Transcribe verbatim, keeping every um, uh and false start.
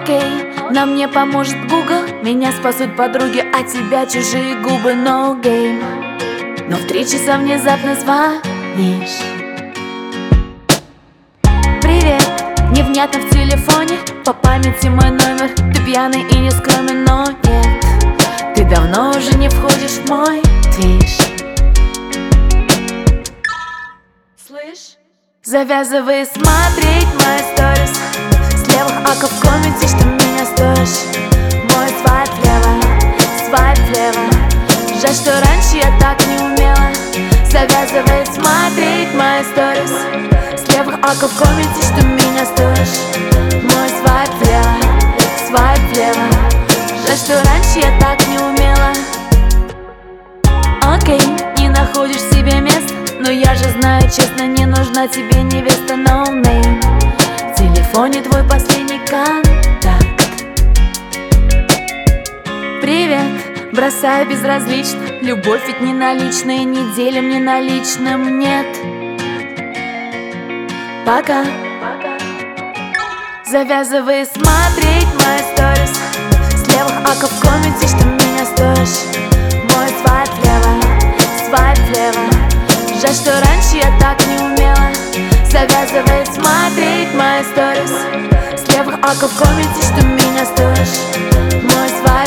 Окей, нам мне поможет Google, меня спасут подруги, а тебя чужие губы. No game. Но в три часа внезапно звонишь. Привет, невнятно в телефоне, по памяти мой номер. Ты пьяный и не скромен, но нет, ты давно уже не входишь в мой движ. Слышь? Завязывай смотреть мои сторис с левых аков в комменте, что меня стоишь. Мой свайп влево, свайп влево. Жаль, что раньше я так не умела. Завязывай смотреть мои сторис с левых аков в комменте, что меня стоишь. Мой свайп влево, свайп влево. Жаль, что раньше я так не умела. Окей, не находишь себе места, но я же знаю, честно, не нужна тебе невеста. No name. В телефоне твой последний контакт. Привет, бросаю безразлично. Любовь ведь не наличная, неделя мне наличным нет. Пока. Завязывай смотреть мои сторис с левых аков в комменте, что меня стоишь. Мой свайп влево, свайп влево. Жаль, что раньше я так не умела. Завязывай смотреть мои сторис с левых аков в комменте, что меня стоишь. Мой свайп